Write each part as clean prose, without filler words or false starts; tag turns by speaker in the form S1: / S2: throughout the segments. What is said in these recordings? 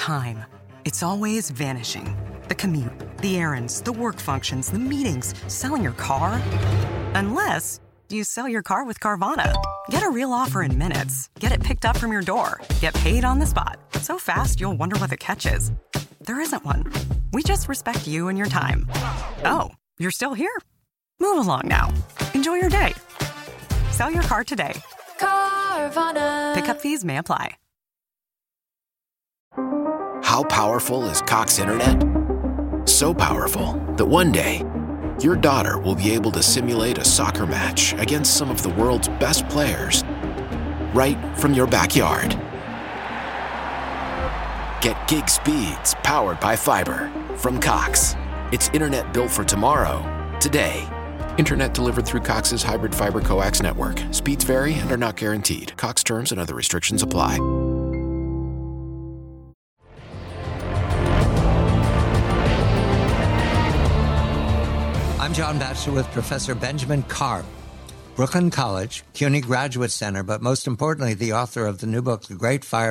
S1: time. It's always vanishing. The commute, the errands, the work functions, the meetings, selling your car. Unless you sell your car with Carvana. Get a real offer in minutes. Get it picked up from your door. Get paid on the spot. So fast, you'll wonder what the catch is. There isn't one. We just respect you and your time. Oh, you're still here? Move along now. Enjoy your day. Sell your car today.
S2: Carvana.
S1: Pickup fees may apply.
S3: How powerful is Cox Internet? So powerful that one day, your daughter will be able to simulate a soccer match against some of the world's best players right from your backyard. Get gig speeds powered by fiber from Cox. It's internet built for tomorrow, today. Internet delivered through Cox's hybrid fiber coax network. Speeds vary and are not guaranteed. Cox terms and other restrictions apply.
S4: I'm John Batchelor with Professor Benjamin Karp, Brooklyn College, CUNY Graduate Center, but most importantly, the author of the new book, The Great Fire of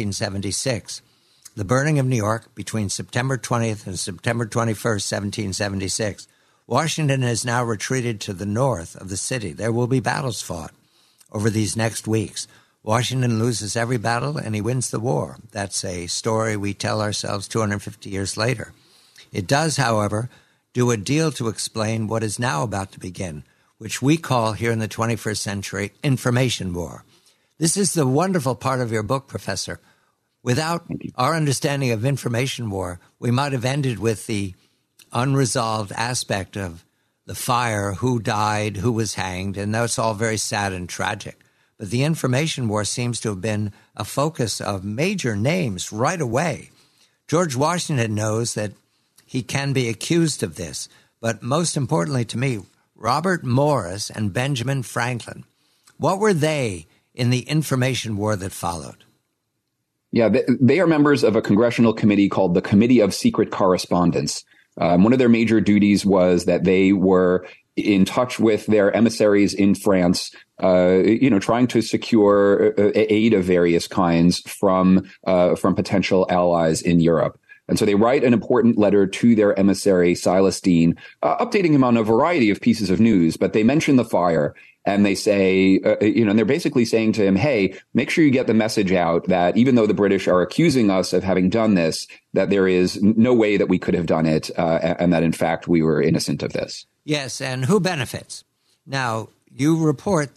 S4: 1776, The Burning of New York between September 20th and September 21st, 1776. Washington has now retreated to the north of the city. There will be battles fought over these next weeks. Washington loses every battle and he wins the war. That's a story we tell ourselves 250 years later. It does, however, do a deal to explain what is now about to begin, which we call here in the 21st century information war. This is the wonderful part of your book, Professor. Without our understanding of information war, we might have ended with the unresolved aspect of the fire, who died, who was hanged, and that's all very sad and tragic. But the information war seems to have been a focus of major names right away. George Washington knows that he can be accused of this, but most importantly to me, Robert Morris and Benjamin Franklin. What were they in the information war that followed?
S5: Yeah, they are members of a congressional committee called the Committee of Secret Correspondence. One of their major duties was that they were in touch with their emissaries in France, trying to secure aid of various kinds from potential allies in Europe. And so they write an important letter to their emissary, Silas Deane, updating him on a variety of pieces of news. But they mention the fire and they say, and they're basically saying to him, hey, make sure you get the message out that even though the British are accusing us of having done this, that there is no way that we could have done it and that, in fact, we were innocent of this.
S4: Yes. And who benefits? Now, you report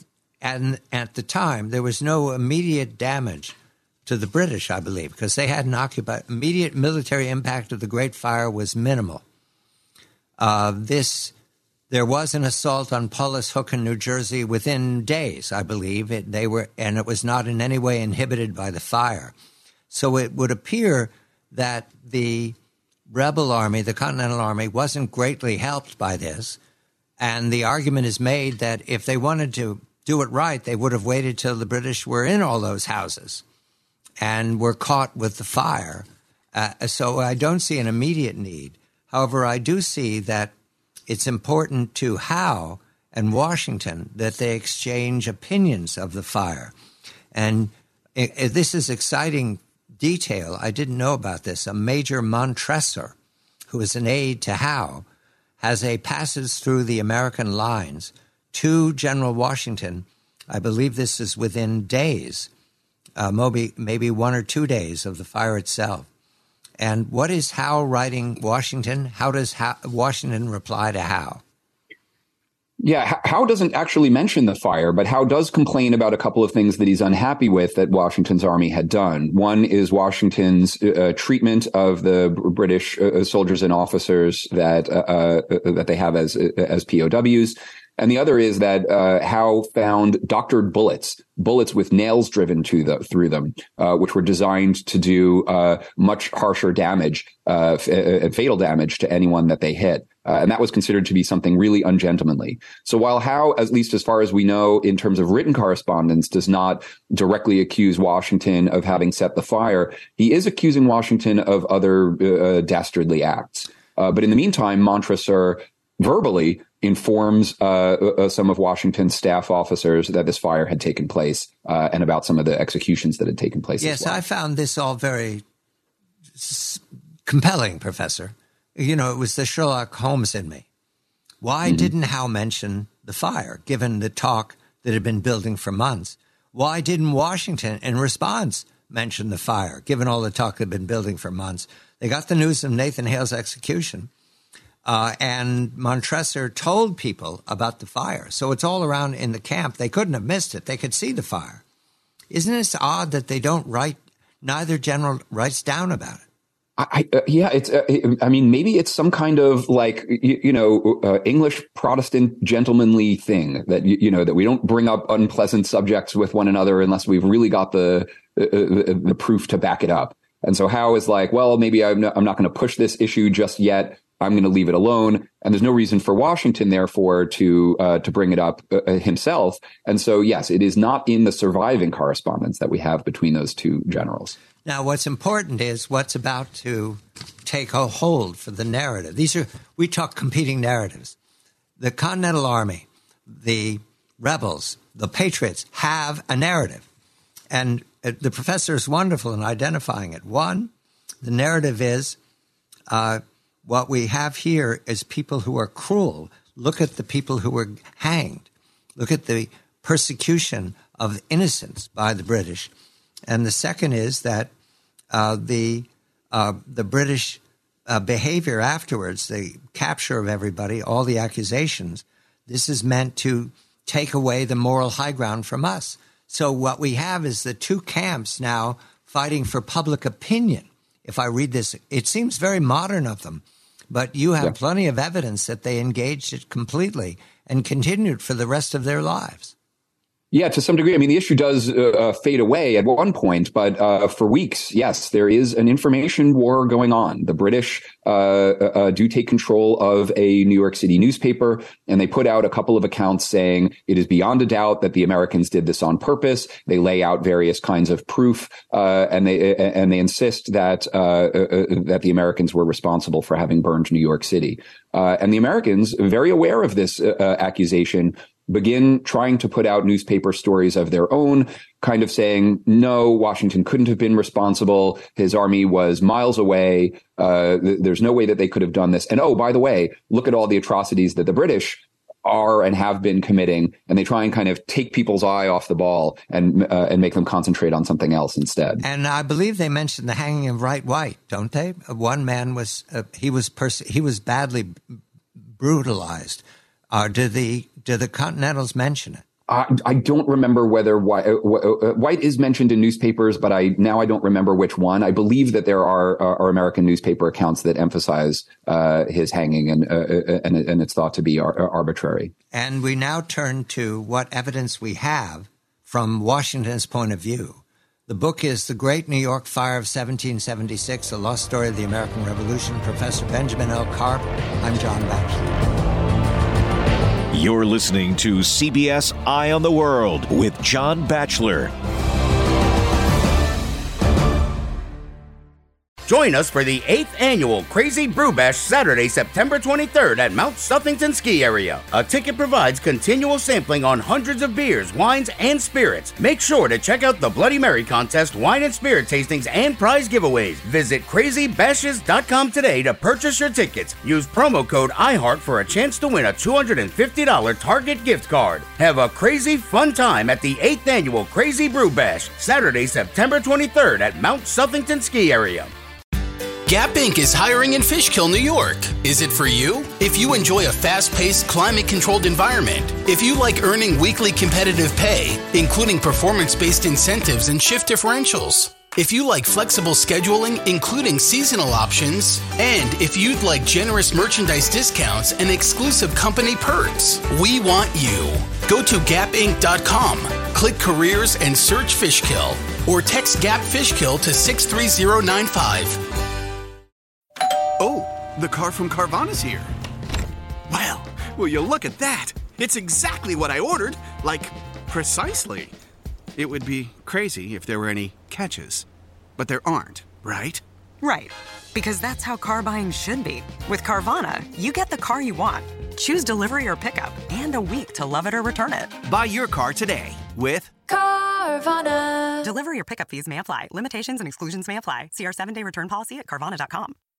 S4: at the time there was no immediate damage to the British, I believe, because they hadn't occupied. Immediate military impact of the Great Fire was minimal. There was an assault on Paulus Hook in New Jersey within days, I believe. And it was not in any way inhibited by the fire. So it would appear that the rebel army, the Continental Army, wasn't greatly helped by this. And the argument is made that if they wanted to do it right, they would have waited till the British were in all those houses and were caught with the fire. So I don't see an immediate need. However, I do see that it's important to Howe and Washington that they exchange opinions of the fire. And this is exciting detail. I didn't know about this. A Major Montresor, who is an aide to Howe, passes through the American lines to General Washington. I believe this is within days, maybe 1 or 2 days of the fire itself. And what is Howe writing Washington? How does Washington reply to Howe?
S5: Yeah, Howe doesn't actually mention the fire, but Howe does complain about a couple of things that he's unhappy with that Washington's army had done. One is Washington's treatment of the British soldiers and officers that they have as POWs. And the other is that Howe found doctored bullets with nails driven through them, which were designed to do much harsher damage, fatal damage to anyone that they hit. And that was considered to be something really ungentlemanly. So while Howe, at least as far as we know, in terms of written correspondence, does not directly accuse Washington of having set the fire, he is accusing Washington of other dastardly acts. But in the meantime, Montresor verbally informs some of Washington's staff officers that this fire had taken place and about some of the executions that had taken place.
S4: Yes,
S5: as well.
S4: I found this all very compelling, Professor. You know, it was the Sherlock Holmes in me. Why didn't Howe mention the fire, given the talk that had been building for months? Why didn't Washington, in response, mention the fire, given all the talk that had been building for months? They got the news of Nathan Hale's execution, and Montresor told people about the fire. So it's all around in the camp. They couldn't have missed it. They could see the fire. Isn't it odd that they don't write, neither general writes down about it?
S5: I mean, maybe it's some kind of like, English Protestant gentlemanly thing that, that we don't bring up unpleasant subjects with one another unless we've really got the proof to back it up. And so Howe is like, well, maybe I'm not going to push this issue just yet. I'm going to leave it alone. And there's no reason for Washington, therefore, to bring it up himself. And so, yes, it is not in the surviving correspondence that we have between those two generals.
S4: Now, what's important is what's about to take a hold for the narrative. We talk competing narratives. The Continental Army, the rebels, the patriots have a narrative. And the professor is wonderful in identifying it. One, the narrative is what we have here is people who are cruel. Look at the people who were hanged. Look at the persecution of innocents by the British. And the second is that the British behavior afterwards, the capture of everybody, all the accusations, this is meant to take away the moral high ground from us. So what we have is the two camps now fighting for public opinion. If I read this, it seems very modern of them, but you have plenty of evidence that they engaged it completely and continued for the rest of their lives.
S5: Yeah, to some degree. I mean, the issue does fade away at one point, but for weeks, yes, there is an information war going on. The British do take control of a New York City newspaper, and they put out a couple of accounts saying it is beyond a doubt that the Americans did this on purpose. They lay out various kinds of proof, and they insist that the Americans were responsible for having burned New York City. And the Americans, very aware of this accusation, begin trying to put out newspaper stories of their own, kind of saying, no, Washington couldn't have been responsible. His army was miles away. There's no way that they could have done this. And oh, by the way, look at all the atrocities that the British are and have been committing. And they try and kind of take people's eye off the ball and make them concentrate on something else instead. And
S4: I believe they mentioned the hanging of Wright White, don't they? One man was he was badly brutalized. Do the Continentals mention it?
S5: I don't remember whether White is mentioned in newspapers, but I don't remember which one. I believe that there are American newspaper accounts that emphasize his hanging, and it's thought to be arbitrary.
S4: And we now turn to what evidence we have from Washington's point of view. The book is The Great New York Fire of 1776, A Lost Story of the American Revolution. Professor Benjamin L. Karp. I'm John Batchelor.
S6: You're listening to CBS Eye on the World with John Batchelor.
S7: Join us for the 8th annual Crazy Brew Bash Saturday, September 23rd at Mount Suffington Ski Area. A ticket provides continual sampling on hundreds of beers, wines, and spirits. Make sure to check out the Bloody Mary contest, wine and spirit tastings, and prize giveaways. Visit crazybashes.com today to purchase your tickets. Use promo code iHeart for a chance to win a $250 Target gift card. Have a crazy fun time at the 8th annual Crazy Brew Bash, Saturday, September 23rd at Mount Suffington Ski Area.
S8: Gap Inc. is hiring in Fishkill, New York. Is it for you? If you enjoy a fast-paced, climate-controlled environment, if you like earning weekly competitive pay, including performance-based incentives and shift differentials, if you like flexible scheduling, including seasonal options, and if you'd like generous merchandise discounts and exclusive company perks, we want you. Go to gapinc.com, click careers and search Fishkill, or text GAP Fishkill to 63095.
S9: Oh, the car from Carvana's here. Well, will you look at that? It's exactly what I ordered, like, precisely. It would be crazy if there were any catches, but there aren't, right?
S1: Right, because that's how car buying should be. With Carvana, you get the car you want. Choose delivery or pickup, and a week to love it or return it.
S9: Buy your car today with
S2: Carvana. Carvana.
S1: Delivery or pickup fees may apply. Limitations and exclusions may apply. See our 7-day return policy at Carvana.com.